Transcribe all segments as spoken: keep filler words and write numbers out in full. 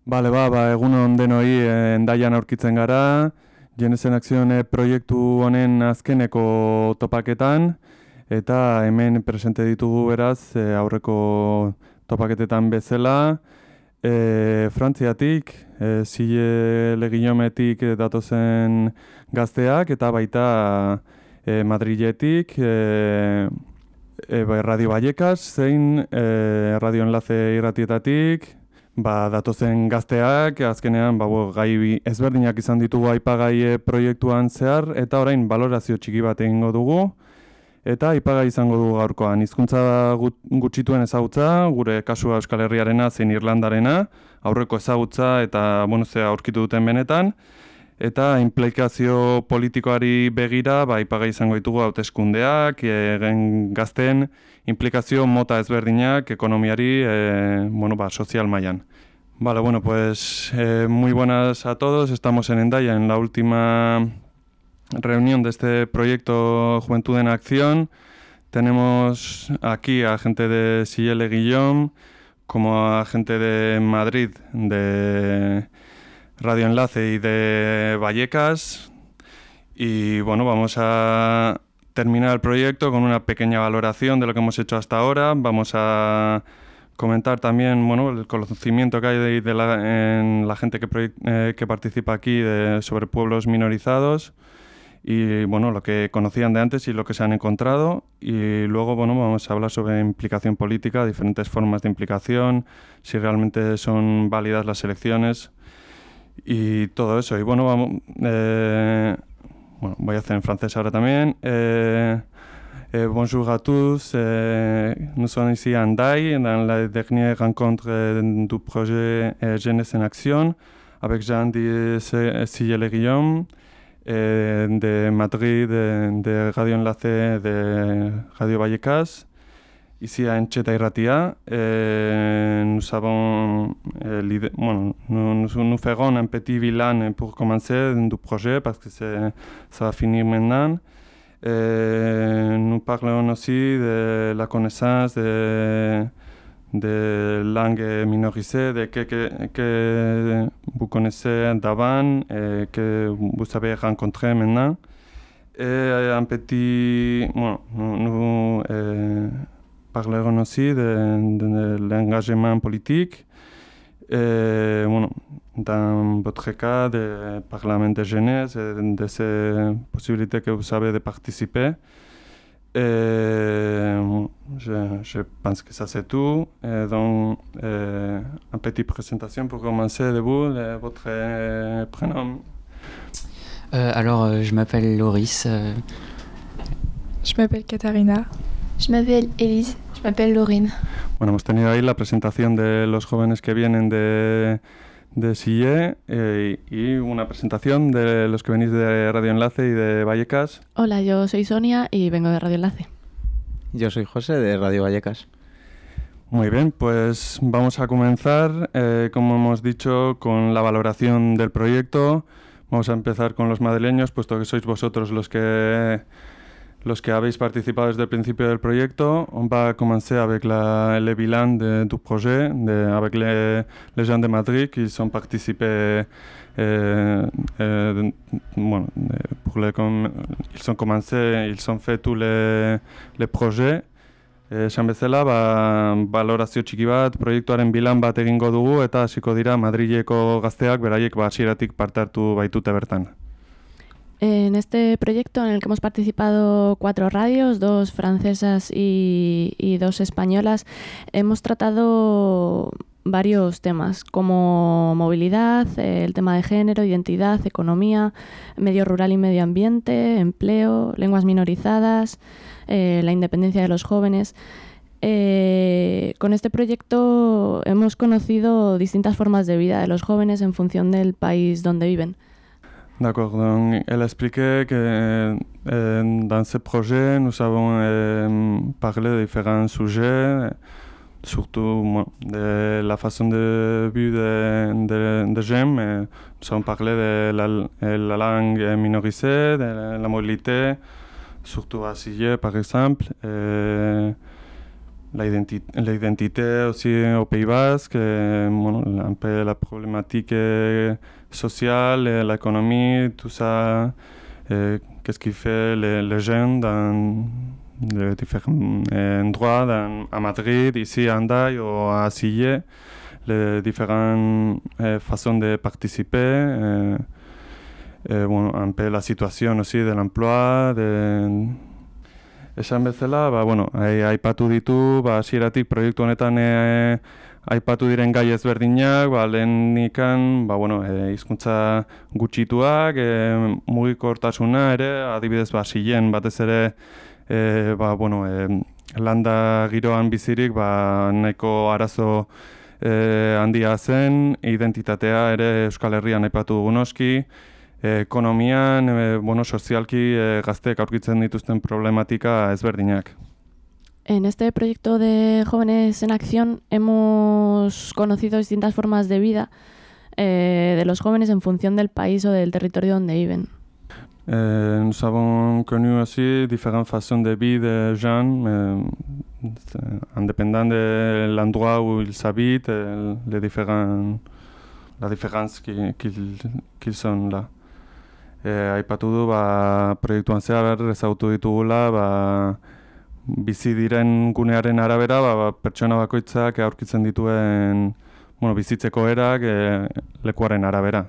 Bale, ba, ba, egun on denoi eh, endaian aurkitzen gara, Genesen Akzion eh, proiektu honen azkeneko topaketan, eta hemen presente ditugu beraz eh, aurreko topaketetan bezala, eh, Frantziatik, eh, Zile Legiometik eh, datozen gazteak, eta baita eh, Madriletik, eh, eh, ba, Radio Vallecas, zein eh, Radio Enlace irratietatik, Ba, datozen gazteak, azkenean ba, bo, gai bi- ezberdinak izan ditugu aipagai eh, proiektuan zehar, eta orain balorazio txiki bat egingo dugu, eta aipagai izango dugu gaurkoan. Hizkuntza gut- gutxituen ezagutza, gure kasua Euskal Herriarena zein Irlandarena, aurreko ezagutza eta bueno, zea aurkitu duten benetan, eta implikazio politikoari begira, ba, aipagai izango ditugu hauteskundeak, egen gazten implikazio mota ezberdinak ekonomiari, eh, bueno, ba, sozial mailan. Vale, bueno, pues eh, muy buenas a todos. Estamos en Hendaya en la última reunión de este proyecto Juventud en Acción. Tenemos aquí a gente de Sillele Guillón, como a gente de Madrid, de Radio Enlace y de Vallecas. Y bueno, vamos a terminar el proyecto con una pequeña valoración de lo que hemos hecho hasta ahora. Vamos a comentar también, bueno, el conocimiento que hay de, de la, en la gente que, proye- eh, que participa aquí de, sobre pueblos minorizados y bueno, lo que conocían de antes y lo que se han encontrado. Y luego, bueno, vamos a hablar sobre implicación política, diferentes formas de implicación, si realmente son válidas las elecciones y todo eso. Y bueno, vamos... Eh, Bueno, voy a hacer en francés ahora también. Euh, euh, bonjour à tous. Euh, nous sommes ici à Hendaye, dans la dernière rencontre euh, du projet euh, Jeunesse en Action, avec Jean de Sillele Guillaume, euh, de Madrid, de, de Radio Enlace, de Radio Vallecas. Ici à Encheta Irratia, euh, nous avons euh, l'idée, bueno, nous, nous, nous ferons un petit bilan pour commencer du projet parce que c'est, ça va finir maintenant. Euh, nous parlons aussi de la connaissance de, de langues minorisées, de que, que, que vous connaissez d'avant et que vous avez rencontré maintenant. Et un petit, bueno, nous, nous euh, parlerons aussi de, de, de l'engagement politique. Et, bueno, dans votre cas, de Parlement de jeunesse, et de ces possibilités que vous avez de participer. Et, bon, je, je pense que ça c'est tout. Et donc, euh, une petite présentation pour commencer de vous, de votre euh, prénom. Euh, alors, euh, je m'appelle Loris. euh, Je m'appelle Katharina. Je m'appelle Élise. Je m'appelle Laurine. Bueno, hemos tenido ahí la presentación de los jóvenes que vienen de, de Sillé eh, y una presentación de los que venís de Radio Enlace y de Vallecas. Hola, yo soy Sonia y vengo de Radio Enlace. Yo soy José de Radio Vallecas. Muy bien, pues vamos a comenzar, eh, como hemos dicho, con la valoración del proyecto. Vamos a empezar con los madrileños, puesto que sois vosotros los que... los que habéis participado desde el principio del proyecto. On va commencer avec la, le bilan de, du projet, de, avec les, les gens de Madrid qui sont participés. Euh, euh, bueno, pour les, com, ils ont commencé, ils ont fait tous les, les projets. Esan bezala, ba, balorazio txiki bat, proiektuaren bilan bat egingo dugu eta hasiko dira Madrileko gazteak beraiek ba hasieratik parte hartu baitute bertan. En este proyecto en el que hemos participado cuatro radios, dos francesas y, y dos españolas, hemos tratado varios temas como movilidad, el tema de género, identidad, economía, medio rural y medio ambiente, empleo, lenguas minorizadas, eh, la independencia de los jóvenes. Eh, con este proyecto hemos conocido distintas formas de vida de los jóvenes en función del país donde viven. D'accord, donc elle expliquait que euh, dans ce projet, nous avons euh, parlé de différents sujets, surtout bon, de la façon de vue de, de, de j'aime. Nous avons parlé de la, la langue minorisée, de la, la mobilité, surtout à Sillé par exemple. Et, la, identi l'identité aussi au Pays Basque, et, bon, un peu la problématique euh, sociale, l'économie, tout ça, qu'est-ce qui fait les, les jeunes dans les différents endroits, dans, à Madrid, ici à Hendaye ou à Sillé, les différentes euh, façons de participer, euh, et, bon, un peu la situation aussi de l'emploi, de... Esan bezala, ba, bueno, aipatu ditu, ba, hasieratik proiektu honetan e, aipatu diren gai ezberdinak, ba, lehenikan, ba, bueno, e, hizkuntza gutxituak, e, mugikortasuna ere, adibidez, ba, Sillen batez ere, e, ba, bueno, e, landa giroan bizirik, ba, nahiko arazo e, handia zen, identitatea ere Euskal Herrian aipatu dugu noski, ekonomian, e, bueno, sozialki e, gazteek aurkitzen dituzten problematika ezberdinak. En este proyecto de Jóvenes en Acción hemos conocido distintas formas de vida eh, de los jóvenes en función del país o del territorio donde viven. Eh, nous avons connu aussi différentes façons de vie des jeunes, euh, indépendant de l'endroit où ils habitent, euh, les différents, la différence qu'ils qu'ils, qu'ils sont là. E, aipatu du, ba, proiektuan zehar ezagutu ditugula, ba, bizi diren gunearen arabera, ba, ba, pertsona bakoitzak aurkitzen dituen, bueno, bizitzeko erak e, lekuaren arabera.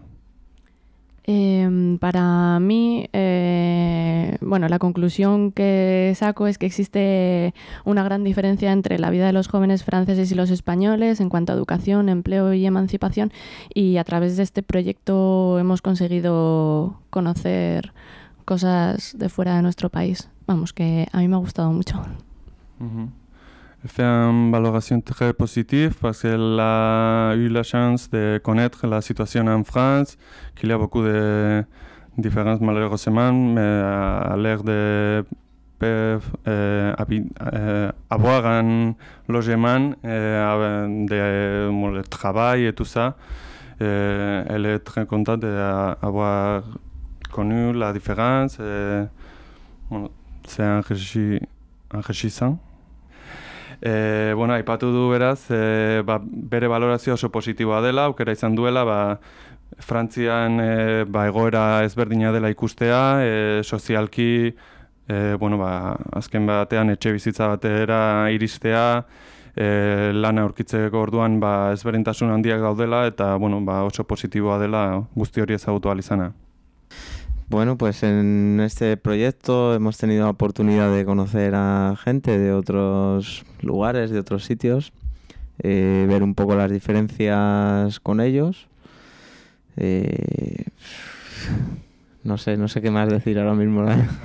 Eh, para mí, eh, bueno, la conclusión que saco es que existe una gran diferencia entre la vida de los jóvenes franceses y los españoles en cuanto a educación, empleo y emancipación, y a través de este proyecto hemos conseguido conocer cosas de fuera de nuestro país. Vamos, que a mí me ha gustado mucho. Mm-hmm. Elle fait une valoration très positive parce qu'elle a eu la chance de connaître la situation en France, qu'il y a beaucoup de différences malheureusement, mais à l'air de peuvent euh, euh, avoir un logement, euh, de, bon, le travail et tout ça. Euh, elle est très contente d'avoir connu la différence. Et, bon, c'est enrichi, enrichissant. E, bueno, aipatu du beraz, e, ba, bere valorazio oso positiboa dela, aukera izan duela, ba, Frantzian e, ba, egoera ezberdina dela ikustea, e, sozialki, e, bueno, ba, azken batean etxe bizitza batera iristea, e, lana aurkitzeko orduan ba, ezberdintasun handiak daudela, eta bueno, ba, oso positiboa dela guzti hori ezagutu ahal izana. Bueno, pues en este proyecto hemos tenido la oportunidad de conocer a gente de otros lugares, de otros sitios, eh, ver un poco las diferencias con ellos. Eh, no sé, no sé qué más decir ahora mismo.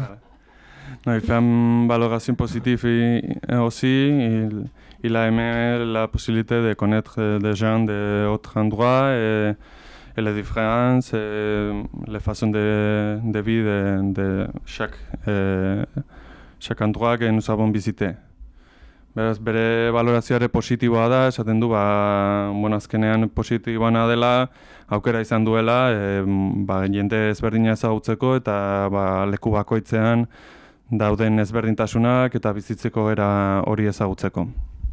No, il fait une valoration positive aussi. Il, il a aimé la possibilité de connaître des gens d'autres endroits et et les différences, et les façons de, de vie de, de chaque, eh, chaque endroit que nous avons visité. Beraz, bere valorazioare positiboa da, esaten du, ba, bueno, azkenean positiboana dela, aukera izan duela, e, ba, jende ezberdina ezagutzeko eta ba, leku bakoitzean dauden ezberdintasunak eta bizitzeko era hori ezagutzeko.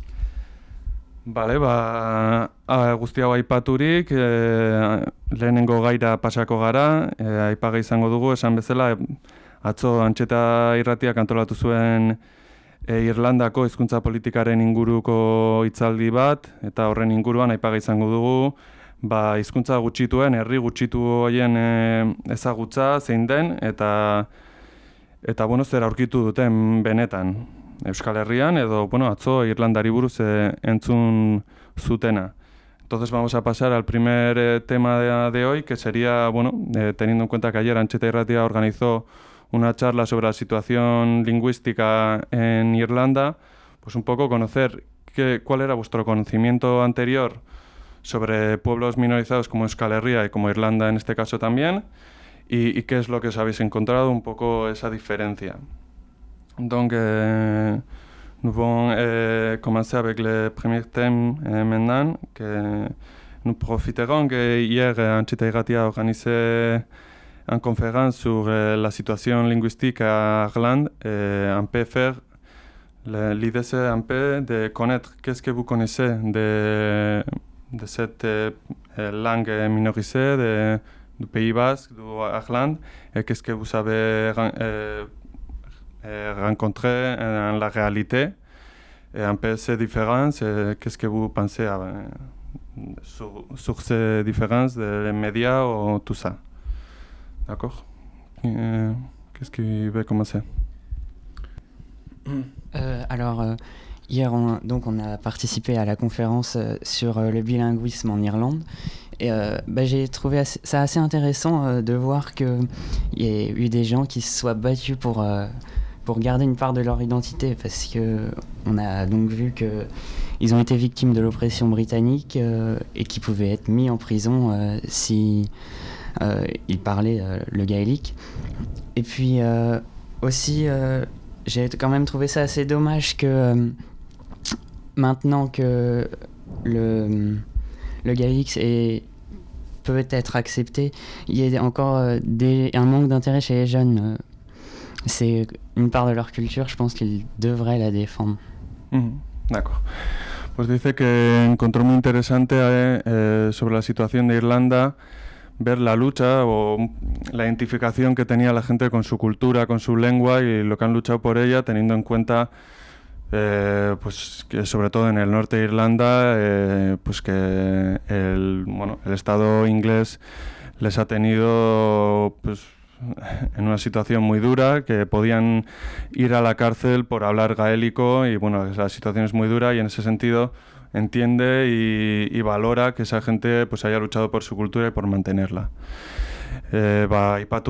Bale, ba, guzti hau aipaturik, e, lehenengo gaira pasako gara, e, aipaga izango dugu, esan bezala, atzo Antxeta Irratiak antolatu zuen e, Irlandako hizkuntza politikaren inguruko hitzaldi bat, eta horren inguruan aipaga izango dugu, ba, hizkuntza gutxituen, herri gutxitu horien e, ezagutza zein den, eta, eta bueno, zer aurkitu duten benetan. Euskal Herrian edo, bueno, atzo Irlandari buruz eh, entzun zutena. Entonces vamos a pasar al primer eh, tema de, de hoy, que sería, bueno, eh, teniendo en cuenta que ayer Antxeta Irratia organizó una charla sobre la situación lingüística en Irlanda, pues un poco conocer qué, cuál era vuestro conocimiento anterior sobre pueblos minorizados como Euskal Herria y como Irlanda en este caso también, y, y qué es lo que os habéis encontrado, un poco esa diferencia. Donc, euh, nous allons euh, commencer avec le premier thème euh, maintenant, que nous profiterons que hier Antxeta Irratia a organisé une conférence sur euh, la situation linguistique à Irlande et on peut faire L'idée, c'est un peu de connaître qu'est-ce que vous connaissez de, de cette euh, langue minorisée de, du Pays Basque, du Irlande, et qu'est-ce que vous avez euh, rencontré dans la réalité, et un peu ces différences, et qu'est-ce que vous pensez euh, sur, sur ces différences des médias ou tout ça. D'accord? euh, Qu'est-ce qui veut commencer? Euh, alors, euh, hier, on, donc, on a participé à la conférence euh, sur euh, le bilinguisme en Irlande. Et euh, bah, j'ai trouvé assez, ça assez intéressant euh, de voir qu'il y a eu des gens qui se soient battus pour, euh, pour garder une part de leur identité. Parce qu'on a donc vu qu'ils ont été victimes de l'oppression britannique euh, et qu'ils pouvaient être mis en prison euh, si euh, ils parlaient euh, le gaélique. Et puis euh, aussi... Euh, j'ai quand même trouvé ça assez dommage que euh, maintenant que le, le gaélique est, peut être accepté, il y a encore euh, des, un manque d'intérêt chez les jeunes. Euh, c'est une part de leur culture, je pense qu'ils devraient la défendre. Mm, d'accord. Pues dice que encontró muy interesante eh, eh, sobre la situación de Irlanda, ver la lucha o la identificación que tenía la gente con su cultura, con su lengua y lo que han luchado por ella, teniendo en cuenta eh, pues que sobre todo en el norte de Irlanda eh, pues que el, bueno, el Estado inglés les ha tenido pues en una situación muy dura, que podían ir a la cárcel por hablar gaélico y bueno, la situación es muy dura y en ese sentido entiende y, y valora que esa gente pues haya luchado por su cultura y por mantenerla. E, ba, aipatu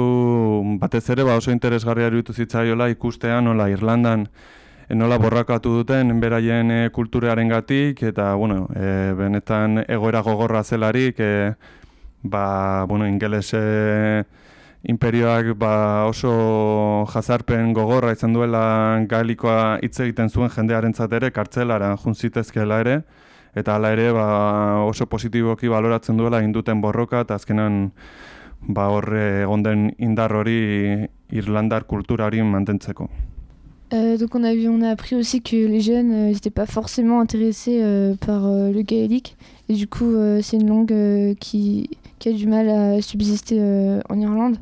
du batez ere ba oso interesgarria iruditu zitzaiola ikustea nola Irlandan nola borrakatu duten beraien e, kulturarengatik eta bueno, e, benetan egoera gogorra zelarik e, ba, bueno, ingeles e, imperioak ba, oso jazarpen gogorra izan duela gaelikoa hitz egiten zuen jendearentzat ere kartzelara jun zitezkeela ere eta hala ere ba, oso positiboki baloratzen duela induten borroka eta azkenan ba, horre egon den indar hori irlandar kultura hori mantentzeko. Euh, donc on a vu, on a appris aussi que les jeunes n'étaient euh, pas forcément intéressés euh, par euh, le gaélique et du coup euh, c'est une langue euh, qui, qui a du mal à subsister euh, en Irlande.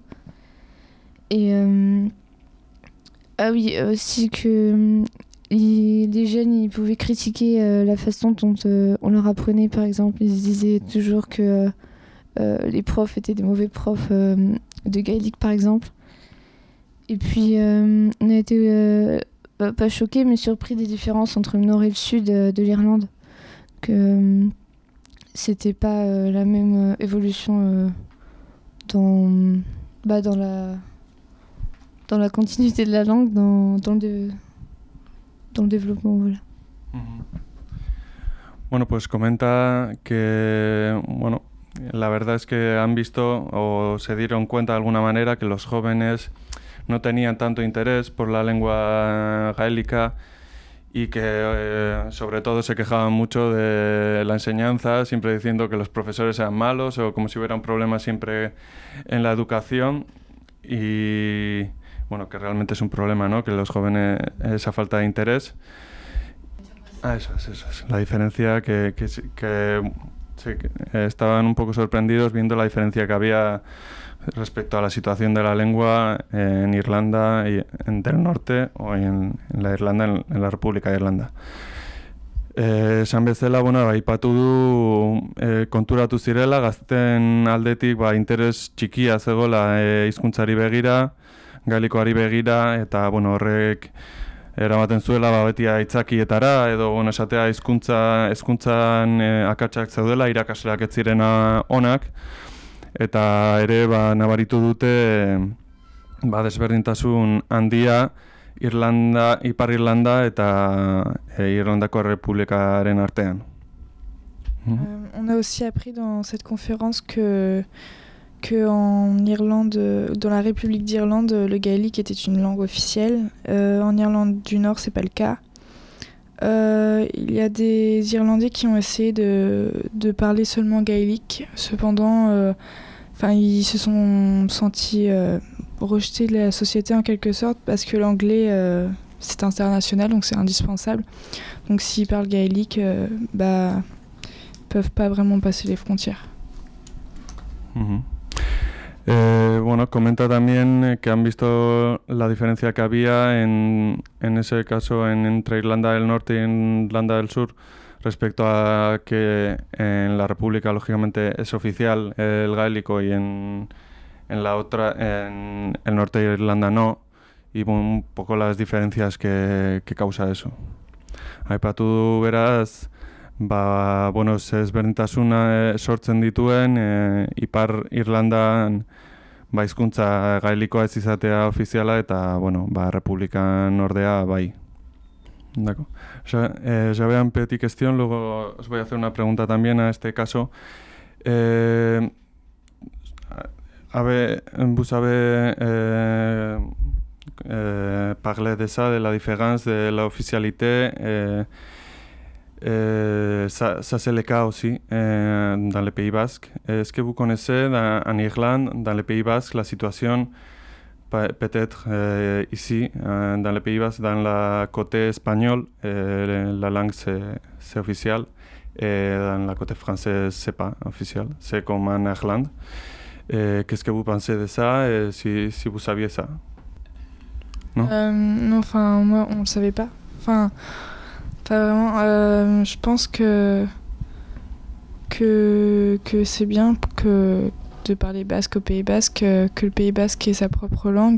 Et euh, ah oui, aussi que ils, les jeunes ils pouvaient critiquer euh, la façon dont euh, on leur apprenait, par exemple. Ils disaient toujours que euh, les profs étaient des mauvais profs euh, de gaélique, par exemple. Et puis euh, on a été euh, bah, pas choqués, mais surpris des différences entre le nord et le sud euh, de l'Irlande. Que euh, c'était pas euh, la même euh, évolution euh, dans, bah, dans la dans la continuité de la langue, dans, dans, le, dans le développement, voilà. Bueno, pues comenta que, bueno, la verdad es que han visto o se dieron cuenta de alguna manera que los jóvenes no tenían tanto interés por la lengua gaélica y que eh, sobre todo se quejaban mucho de la enseñanza, siempre diciendo que los profesores eran malos o como si hubiera un problema siempre en la educación y... bueno, que realmente es un problema, ¿no? Que los jóvenes, esa falta de interés. Ah, eso es, eso es. La diferencia que, que, que, sí, que estaban un poco sorprendidos viendo la diferencia que había respecto a la situación de la lengua en Irlanda y en del norte o en, en la Irlanda, en, en la República de Irlanda. Eh, esan bezala, bueno, aipatu du eh, konturatu zirela, gazten aldetik ba, interes txikia zegoela eh, hizkuntzari begira, gaelikoari begira eta bueno, horrek eramaten zuela ba, beti aitzakietara edo bueno, esatea hizkuntza hezkuntzan e, akatsak zeudela, irakasleak ez zirena onak eta ere ba, nabaritu dute ba, desberdintasun handia Irlanda, Ipar Irlanda eta e, Irlandako Errepublikaren artean. Euh, on a aussi appris dans cette conférence que qu'en Irlande, dans la République d'Irlande, le gaélique était une langue officielle. Euh, en Irlande du Nord, c'est pas le cas. Euh, il y a des Irlandais qui ont essayé de, de parler seulement gaélique. Cependant, euh, ils se sont sentis euh, rejetés de la société en quelque sorte parce que l'anglais, euh, c'est international, donc c'est indispensable. Donc s'ils parlent gaélique, euh, bah, ils peuvent pas vraiment passer les frontières. Uh-huh. Eh, bueno, comenta también que han visto la diferencia que había en, en ese caso en, entre Irlanda del Norte y Irlanda del Sur respecto a que en la República lógicamente es oficial el gaélico y en, en la otra, en el norte de Irlanda no, y un poco las diferencias que, que causa eso. Aipatu beraz, ba, bueno, ezberdintasuna sortzen dituen e, Ipar Irlandan ba, hizkuntza gaelikoa ez izatea ofiziala eta, bueno, ba, Republikan ordea bai. D'accord. Eh, J'avais une petite question, luego os voy a hacer una pregunta también a este caso. Eh, avez, vous avez euh, euh, parlé de ça, de la différence de l'officialité. Euh, euh, ça, ça c'est le cas aussi euh, dans le Pays Basque. Est-ce que vous connaissez dans, en Irlande, dans le Pays Basque, la situation peut-être euh, ici, euh, dans le Pays Basque, dans la côté espagnol, euh, la langue c'est, c'est officiel, et dans la côté française c'est pas officiel, c'est comme en Irlande. Et qu'est-ce que vous pensez de ça, et si, si vous saviez ça? Non, euh, non, enfin moi on le savait pas. Enfin, pas vraiment. Euh, je pense que que que c'est bien que de parler basque au Pays Basque, euh, que le Pays Basque ait sa propre langue.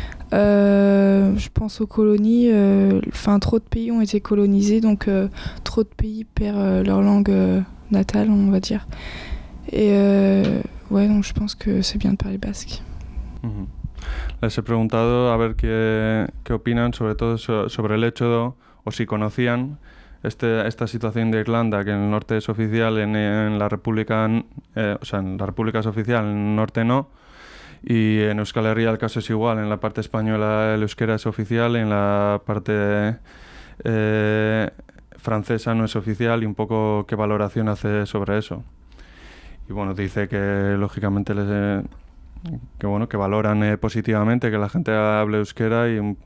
Euh, je pense aux colonies, enfin euh, trop de pays ont été colonisés, donc euh, trop de pays perdent euh, leur langue euh, natale, on va dire. Et euh, ouais, donc je pense que c'est bien de parler basque. Uh-huh. Les he preguntado a ver qué, qué opinan, sobre todo so, sobre el hecho de, o si conocían Este, esta situación de Irlanda, que en el norte es oficial, en, en la República, eh, o sea, en la República es oficial, en el norte no, y en Euskal Herria el caso es igual, en la parte española el euskera es oficial, en la parte eh, francesa no es oficial, y un poco qué valoración hace sobre eso. Y bueno, dice que lógicamente les, eh, que bueno, que valoran eh, positivamente que la gente hable euskera y un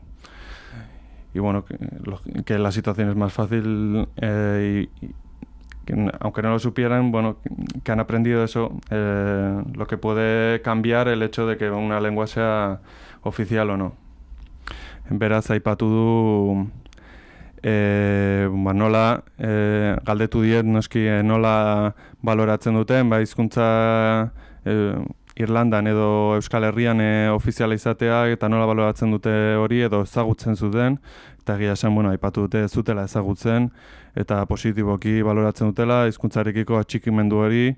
Y bueno, que, que la situación es más fácil eh, y, y que, aunque no lo supieran, bueno, que, que han aprendido eso, eh, lo que puede cambiar el hecho de que una lengua sea oficial o no. Beraz, aipatu du eh, ba, nola, eh, galdetu diet noski eh, nola baloratzen duten, ba, hizkuntza eh, Irlandan edo Euskal Herrian e, ofiziala izatea eta nola baloratzen dute hori edo ezagutzen zuten, eta egia esan, bueno, aipatu dute ez zutela ezagutzen eta positiboki baloratzen dutela hizkuntzarekiko atxikimendu hori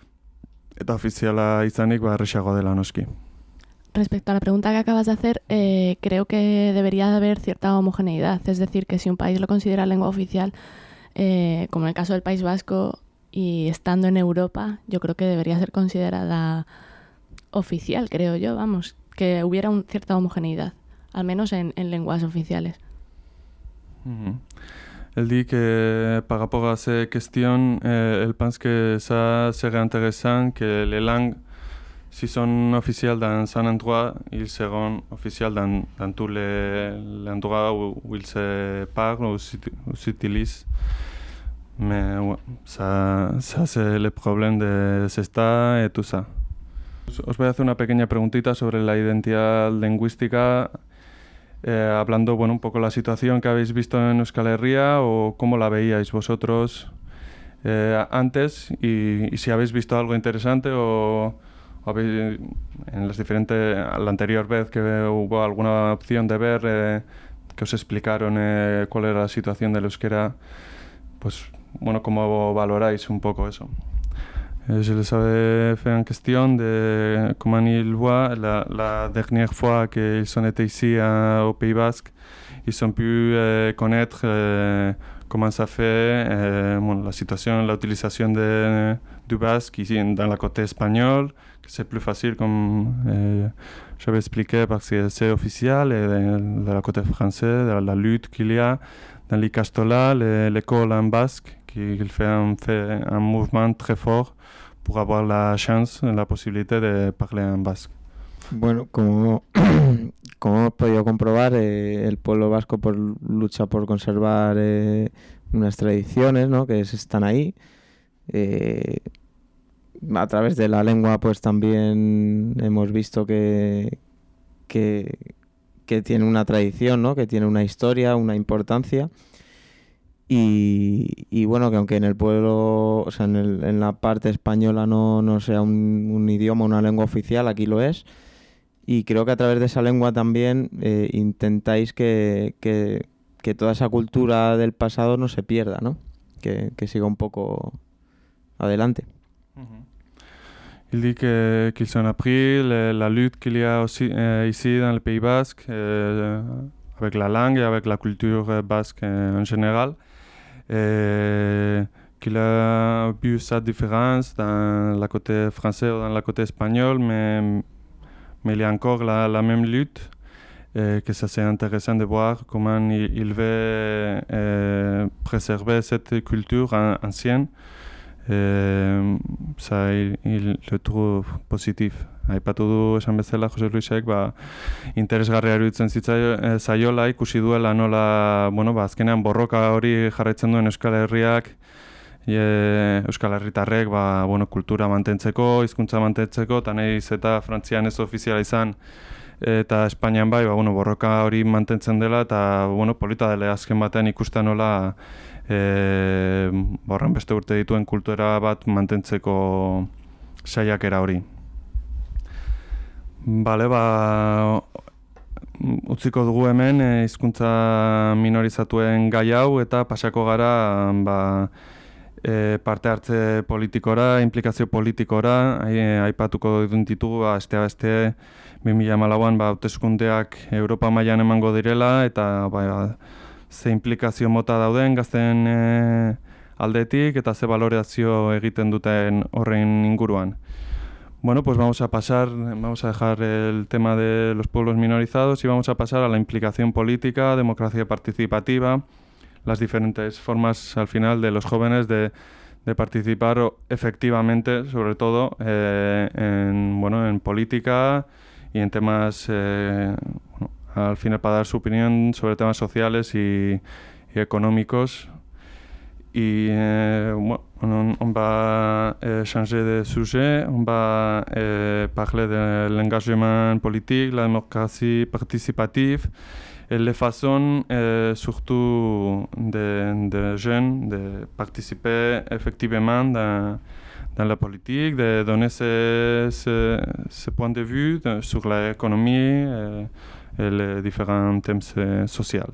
eta ofiziala izanik ba erresago dela noski. Respecto a la pregunta que acabas de hacer, eh, creo que debería de haber cierta homogeneidad, es decir, que si un país lo considera lengua oficial, eh, como en el caso del País Vasco, y estando en Europa, yo creo que debería ser considerada oficial, creo yo, vamos, que hubiera una cierta homogeneidad, al menos en, en lenguas oficiales. Mm-hmm. Elle dit que par rapport à ces questions, euh, elle pense que ça serait intéressant que les langues, si sont officielles dans un endroit, ils seront officielles dans, dans tous les, les endroits où, où ils se parlent ou s'utilisent. Mais ouais, ça, ça c'est le problème de Cesta et tout ça. Os voy a hacer una pequeña preguntita sobre la identidad lingüística, eh, hablando bueno, un poco la situación que habéis visto en Euskal Herria o cómo la veíais vosotros eh, antes y, y si habéis visto algo interesante o, o habéis, en las diferentes, la anterior vez que hubo alguna opción de ver eh, que os explicaron eh, cuál era la situación del euskera, pues bueno, cómo valoráis un poco eso. Je les avais fait une question de comment ils voient la, la dernière fois qu'ils ont été ici euh, au Pays Basque. Ils ont pu euh, connaître euh, comment ça fait euh, bon, la situation, l'utilisation de, du basque ici dans la côté espagnole, que c'est plus facile comme euh, j'avais expliqué parce que c'est officiel, et de, de la côté française, de la lutte qu'il y a dans l'Icastola, l'école en basque, qui fait un, fait un mouvement très fort pour avoir la chance, la possibilité de parler en basque. Bueno, como, como hemos podido comprobar, eh, el pueblo vasco por, lucha por conservar eh, unas tradiciones, ¿no? Que es, están ahí. Eh, a través de la lengua pues también hemos visto que, que, que tiene una tradición, ¿no? Que tiene una historia, una importancia. Y, y bueno, que aunque en el pueblo, o sea, en, el, en la parte española no, no sea un, un idioma, una lengua oficial, aquí lo es. Y creo que a través de esa lengua también eh, intentáis que, que, que toda esa cultura del pasado no se pierda, ¿no? Que, que siga un poco adelante. Mm-hmm. Il dit que, qu'ils ont appris le, la lutte qu'il y a aussi euh, ici dans le Pays Basque, euh, avec la langue et avec la culture basque euh, en général. Et qu'il a vu sa différence dans le côté français ou dans le côté espagnol, mais, mais il y a encore la, la même lutte. Et que ça c'est intéressant de voir comment il, il veut euh, préserver cette culture an, ancienne. E, ça, il, il le trouve positif. Aipatu du esan bezala Jose Luisek, ba, interesgarria iruditzen zitzaio, e, zaiola ikusi duela nola, bueno, ba, azkenean borroka hori jarraitzen duen Euskal Herriak, e, Euskal Herritarrek, ba, bueno, kultura mantentzeko, hizkuntza mantentzeko, eta nahiz eta Frantzian ez ofiziala izan, eta Espainian bai, ba, bueno, borroka hori mantentzen dela, eta bueno, polita dela azken batean ikusten nola e, borren beste urte dituen kultura bat mantentzeko saiakera hori. Bale, ba, utziko dugu hemen hizkuntza minorizatuen gai hau eta pasako gara ba, e, parte hartze politikora, implikazio politikora, aipatuko ditugu ba, astea beste bi mila hamalauan ba, hauteskundeak Europa mailan emango direla eta ba, ze implikazio mota dauden gazten e, aldetik eta ze valorazio egiten duten horren inguruan. Bueno, pues vamos a pasar, vamos a dejar el tema de los pueblos minorizados y vamos a pasar a la implicación política, democracia participativa, las diferentes formas al final de los jóvenes de, de participar efectivamente, sobre todo eh, en, bueno, en política y en temas, eh, bueno, al final para dar su opinión sobre temas sociales y, y económicos. Et euh, on, on va euh, changer de sujet, on va euh, parler de l'engagement politique, la démocratie participative et les façons euh, surtout de, de jeunes de participer effectivement dans, dans la politique, de donner ce, ce, ce point de vue de, sur l'économie et, et les différents thèmes sociaux.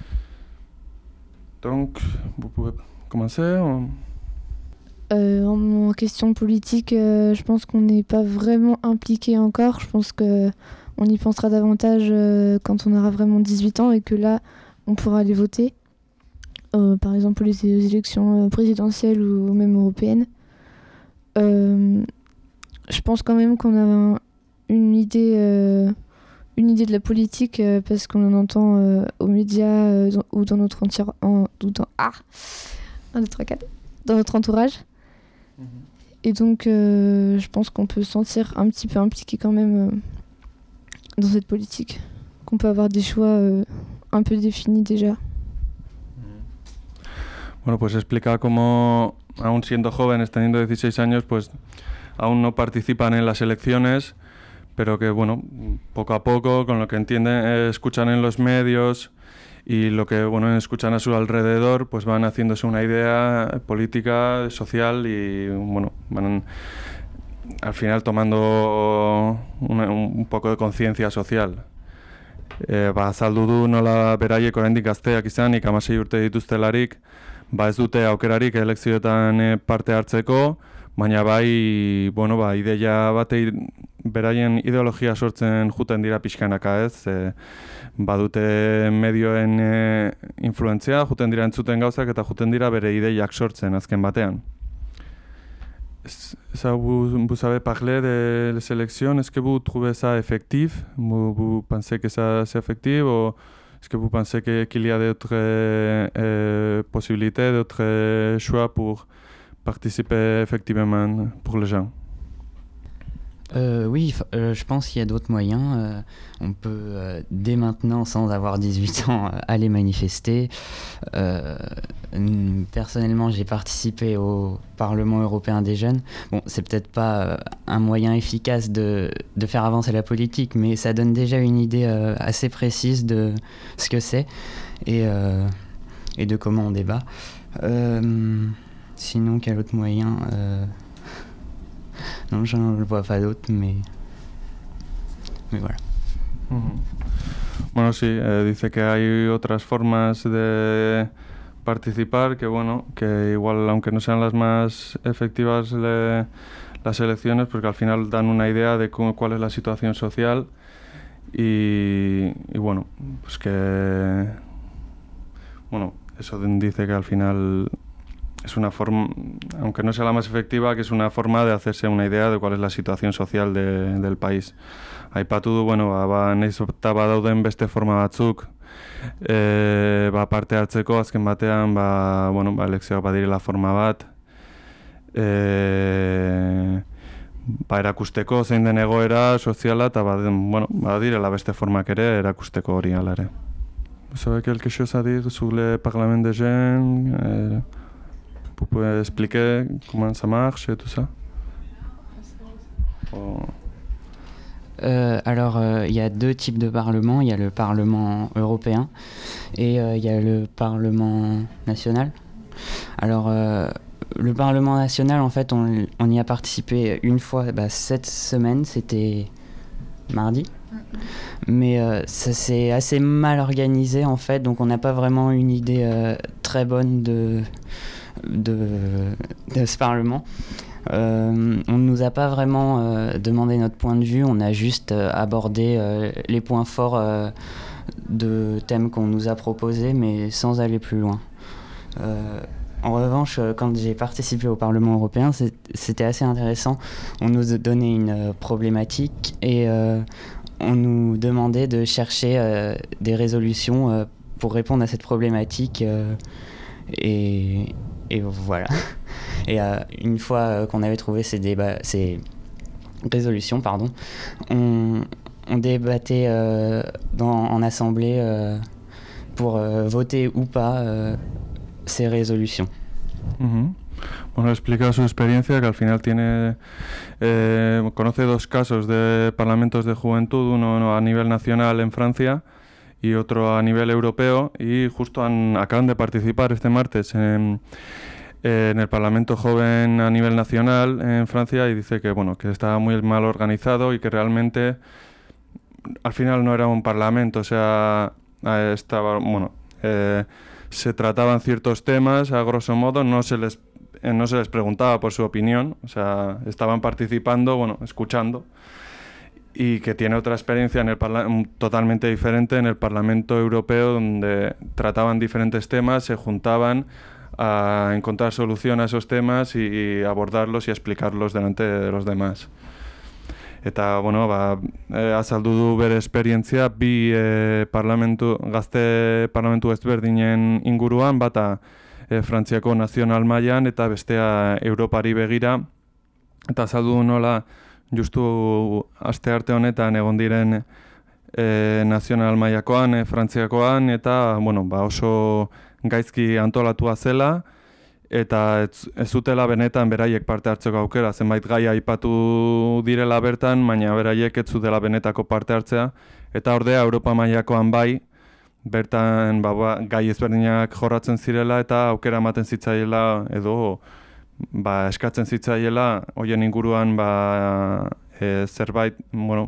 Donc, vous pouvez commencer on... euh, en, en question politique, euh, je pense qu'on n'est pas vraiment impliqué encore. Je pense qu'on y pensera davantage euh, quand on aura vraiment dix-huit ans et que là, on pourra aller voter. Euh, par exemple, pour les élections présidentielles ou même européennes. Euh, je pense quand même qu'on a une idée, euh, une idée de la politique euh, parce qu'on en entend euh, aux médias euh, dans, ou dans notre entier... En, ou dans, ah un, deux, trois, quatre, dans notre entourage. Mmh. Et donc, euh, je pense qu'on peut se sentir un petit peu impliqué quand même euh, dans cette politique. Qu'on peut avoir des choix euh, un peu définis déjà. Bueno, pues explica cómo, aún siendo jóvenes, teniendo dieciséis años, pues aún no participan en las elecciones, pero que, bueno, poco a poco, con lo que entienden, eh, escuchan en los medios y lo que bueno escuchan a su alrededor, pues van haciéndose una idea política, social y bueno van al final tomando una, un poco de conciencia social. E, ba, azaldu du nola beraiek oraindik gazteak izanik hamasei urte dituztelarik, ba ez dute aukerarik elekzioetan parte hartzeko, baina bai, bueno, ba, ideia bate beraien ideologia sortzen juten dira pixkanaka, ez? E, badute medioen e, influentzia, juten dira entzuten gauzak eta juten dira bere ideiak sortzen azken batean. Ça, vous, vous avez parlé de les élections, est-ce que vous trouvez ça effectif? Vous, vous pensez que ça c'est effectif ou est-ce que vous pensez que, qu'il y a d'autres euh, possibilités, d'autres choix pour participer effectivement pour les gens? Euh, oui, euh, je pense qu'il y a d'autres moyens. Euh, on peut, euh, dès maintenant, sans avoir dix-huit ans, euh, aller manifester. Euh, personnellement, j'ai participé au Parlement européen des jeunes. Bon, c'est peut-être pas euh, un moyen efficace de, de faire avancer la politique, mais ça donne déjà une idée euh, assez précise de ce que c'est et, euh, et de comment on débat. Euh, sinon, quel autre moyen euh, Non, je ne vois pas d'autres, mais, mais voilà. Uh-huh. Bueno, sí, eh, dice que hay otras formas de participar que, bueno, que igual, aunque no sean las más efectivas de las elecciones, porque al final dan una idea de cómo, cuál es la situación social y, y bueno, pues que, bueno, eso dice que al final es una forma, aunque no sea la más efectiva, que es una forma de hacerse una idea de cuál es la situación social de, del país. Aipatu du, bueno, ba, ba nahiz eta badauden beste forma batzuk, e, ba, parte hartzeko azken batean, ba, bueno, ba, elekzioak badirela forma bat, e, ba, erakusteko zein den egoera soziala, eta ba, bueno, badirela beste formak ere erakusteko hori ala ere. Vous avez quelque chose à dire sur le Parlement des jeunes euh, Vous pouvez expliquer comment ça marche et tout ça oh. euh, Alors, il euh, y a deux types de parlements. Il y a le Parlement européen et il euh, y a le Parlement national. Alors, euh, le Parlement national, en fait, on, on y a participé une fois bah, cette semaine, c'était mardi. Mais euh, ça s'est assez mal organisé, en fait, donc on n'a pas vraiment une idée euh, très bonne de... De, de ce Parlement. Euh, on ne nous a pas vraiment euh, demandé notre point de vue, on a juste euh, abordé euh, les points forts euh, de thèmes qu'on nous a proposés, mais sans aller plus loin. Euh, en revanche, quand j'ai participé au Parlement européen, c'est, c'était assez intéressant. On nous a donné une euh, problématique et euh, on nous demandait de chercher euh, des résolutions euh, pour répondre à cette problématique euh, et Et voilà. Et euh, une fois euh, qu'on avait trouvé ces, débats, ces résolutions, pardon, on, on débattait euh, dans, en assemblée euh, pour euh, voter ou pas euh, ces résolutions. Uh-huh. Bueno, explica su experiencia, que al final tiene eh, conoce dos casos de parlamentos de juventud, uno a nivel nacional en Francia y otro a nivel europeo, y justo han, acaban de participar este martes en, en el Parlamento Joven a nivel nacional en Francia, y dice que bueno, que estaba muy mal organizado y que realmente al final no era un parlamento, o sea, estaba, bueno, eh, se trataban ciertos temas, a grosso modo, no se les eh, no se les preguntaba por su opinión, o sea, estaban participando, bueno, escuchando. Y que tiene otra experiencia en el parla- totalmente diferente en el Parlamento Europeo, donde trataban diferentes temas, se juntaban a encontrar solución a esos temas y, y abordarlos y explicarlos delante de los demás. Eta, bueno, ba, e, azaldu du bere esperientzia bi e, parlamentu, gazte parlamentu ezberdinen inguruan, bata e, Frantziako nazional mailan eta bestea Europari begira, eta azaldu du nola justu aste arte honetan egon diren e, nazional mailakoan, e, Frantziakoan, eta bueno, ba oso gaizki antolatua zela, eta ez, ez zutela benetan beraiek parte hartzeko aukera, zenbait gai aipatu direla bertan, baina beraiek ez zutela benetako parte hartzea, eta ordea Europa mailakoan bai, bertan ba, ba, gai ezberdinak jorratzen zirela eta aukera ematen zitzaiela edo ba, eskatzen zitzaiela hoien inguruan ba, e, zerbait, bueno,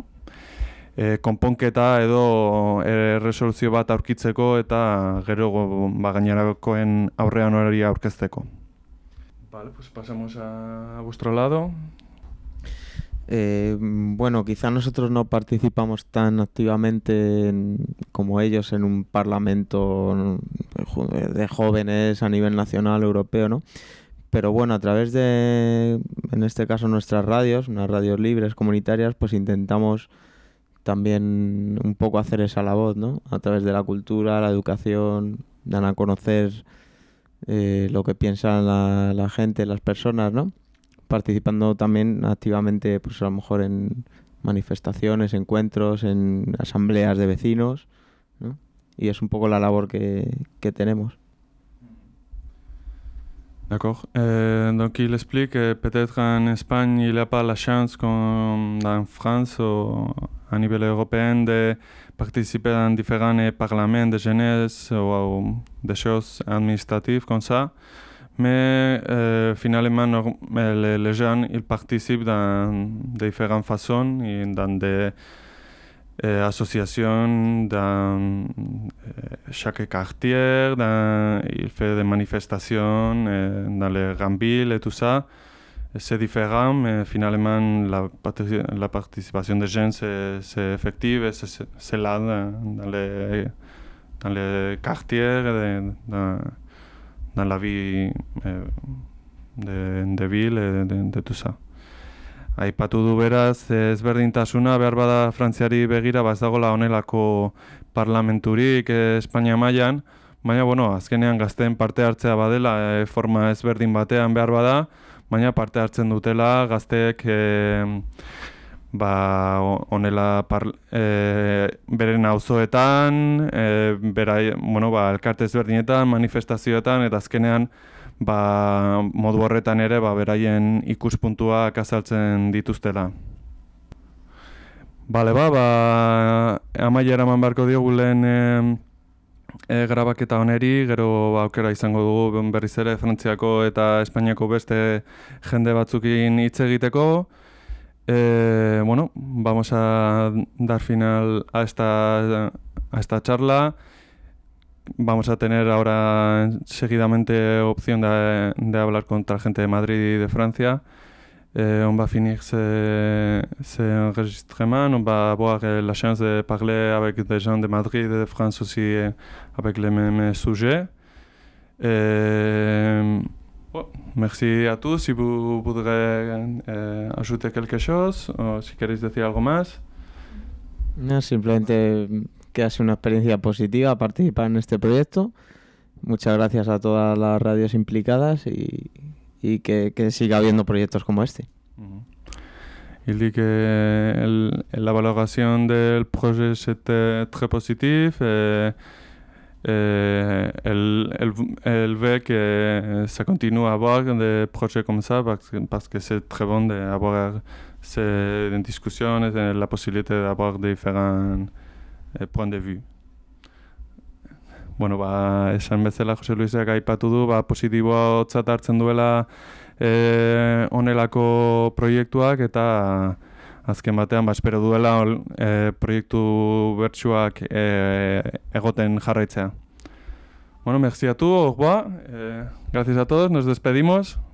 e, konponketa edo e, resoluzio bat aurkitzeko eta gero ba, gainerakoen aurrean hori aurkezteko. Vale, pues pasamos a, a vuestro lado. Eh, bueno, quizá nosotros no participamos tan activamente en, como ellos en un parlamento de jóvenes a nivel nacional, europeo, ¿no? Pero bueno, a través de, en este caso, nuestras radios, unas radios libres, comunitarias, pues intentamos también un poco hacer esa labor, ¿no? A través de la cultura, la educación, dan a conocer eh, lo que piensa la, la gente, las personas, ¿no? participando también activamente, pues a lo mejor en manifestaciones, encuentros, en asambleas de vecinos, ¿no? Y es un poco la labor que, que tenemos. D'accord. Euh, donc il explique que peut-être en Espagne il n'a pas la chance comme en France ou à niveau européen de participer dans différents parlements de jeunesse ou, ou des choses administratives comme ça. Mais euh, finalement, les, les jeunes ils participent dans différentes façons, et dans des euh, associations, dans euh, chaque quartier, dans, il fait des manifestations euh, dans les grandes villes et tout ça. C'est différent, mais finalement, la, la participation des jeunes, c'est, c'est effectif, et c'est, c'est là, dans, dans, les, dans les quartiers, dans, dans la vie eh, de, de ville, de, de, de tout ça. Aipatu du beraz, ezberdintasuna behar bada Frantziari begira, ba ez dagoela honelako parlamenturik eh, Espainia mailan, baina bueno, azkenean gazteen parte hartzea badela eh, forma ezberdin batean behar bada, baina parte hartzen dutela gazteek eh, ba honela eh, beren auzoetan, eh, berai, bueno, ba elkarte ezberdinetan, manifestazioetan eta azkenean ba, modu horretan ere ba, beraien ikuspuntuak azaltzen dituztela. Bale, ba, ba amaiera eman beharko diogu lehen e, e, grabaketa honeri, gero ba, aukera izango dugu berriz ere Frantziako eta Espainiako beste jende batzukin hitz egiteko. E, bueno, vamos a dar final a esta, a esta charla. Vamos a tener ahora seguidamente opción de, de hablar con la gente de Madrid y de Francia. Eh, on va finir ce, ce enregistrement. On va avoir la chance de parler avec des gens de Madrid et de France aussi avec les mêmes sujets. Eh, oh, merci à tous. Si vous voudrez eh, ajouter quelque chose o si queréis decir algo más. No, simplemente que ha sido una experiencia positiva participar en este proyecto. Muchas gracias a todas las radios implicadas y, y que, que siga habiendo proyectos como este. Il dit que el, la valoración del projet c'était très positif et, et elle, elle, elle veut que ça continue à avoir des projets comme ça parce que, parce que c'est très bon d'avoir ces discussions et la possibilité d'avoir différents point de vue. Bueno, ba, esan bezala Jose Luisek aipatu du, ba, positibotzat hartzen duela e, onelako proiektuak eta azken batean ba, espero duela e, proiektu bertsuak e, egoten jarraitzea. Bueno, merci a tú, au revoir. Eh, gracias a todos, nos despedimos.